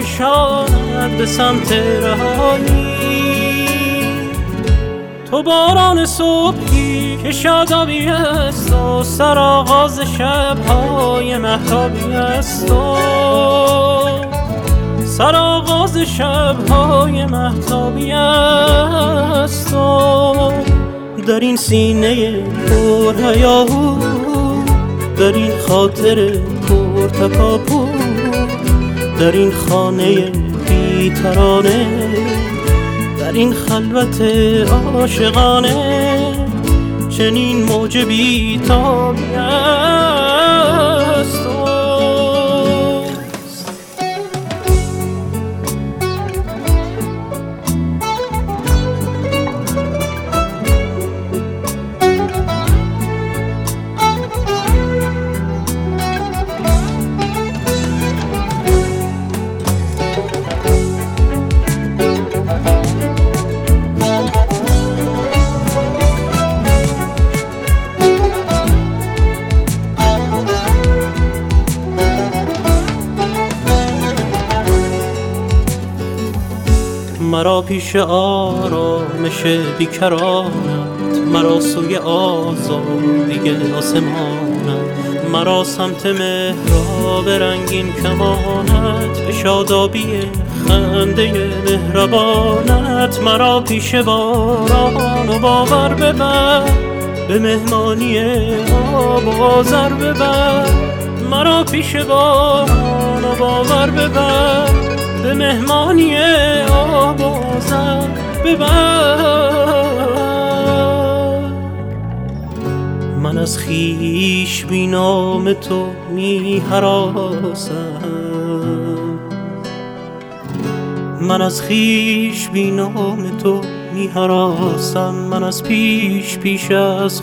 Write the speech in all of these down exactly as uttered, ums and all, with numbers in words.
کشاند به سمت رهایی. تو باران صبحی که شادابی است و سرآغاز شب‌های مهتابی است و سرآغاز شب‌های مهتابی است و در این سینه پر هیاهو، در این خاطر پر تکاپو، در این خانه بی ترانه، در این خلوت عاشقانه چنین موج بی تابی است. مرا پیش آرامش بیکرانت، مرا سوی آزادی آسمانت، مرا سمت محراب رنگین کمانت، به شادابی خنده مهربانت. مرا پیش باران و باور ببر، به مهمانی آب و آذر ببر. مرا پیش باران و باور ببر، به مهمانی آب و آذر ببر. من از خویش بی نام تو می هراسم، من از خویش بی نام تو می هراسم. من از پیش پیش از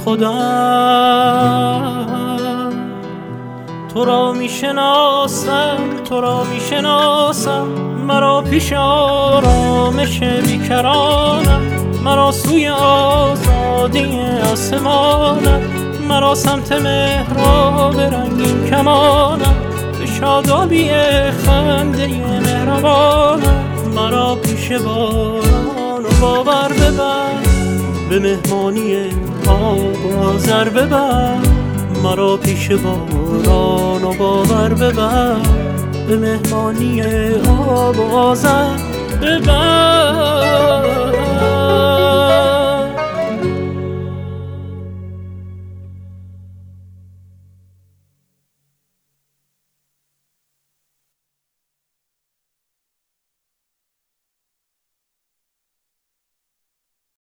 خودم تو را می شناسم، تو را می شناسم. مرا پیش آرامش بیکرانم، مرا سوی آزادی آسمانم، مرا سمت محراب رنگین کمانم، به شادابی خنده مهربانم. مرا پیش باران و باور ببر، به مهمانی آب و آذر ببر. مرا پیش باران و باور ببر، به مهمانی آب و آذر ببر.